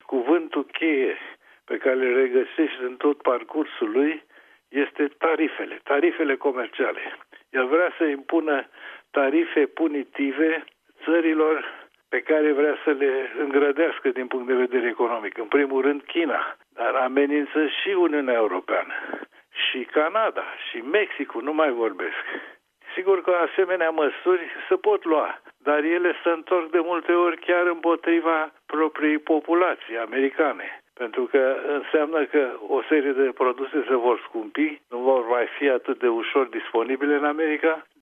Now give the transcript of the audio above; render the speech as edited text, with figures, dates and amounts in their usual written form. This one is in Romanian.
cuvântul cheie pe care le regăsești în tot parcursul lui este tarifele comerciale. El vrea să impună tarife punitive țărilor pe care vrea să le îngrădească din punct de vedere economic. În primul rând China, dar amenință și Uniunea Europeană, și Canada, și Mexicul, nu mai vorbesc. Sigur că asemenea măsuri se pot lua, dar ele se întorc de multe ori chiar împotriva propriei populații americane. Pentru că înseamnă că o serie de produse se vor scumpi, nu vor mai fi atât de ușor disponibile în America,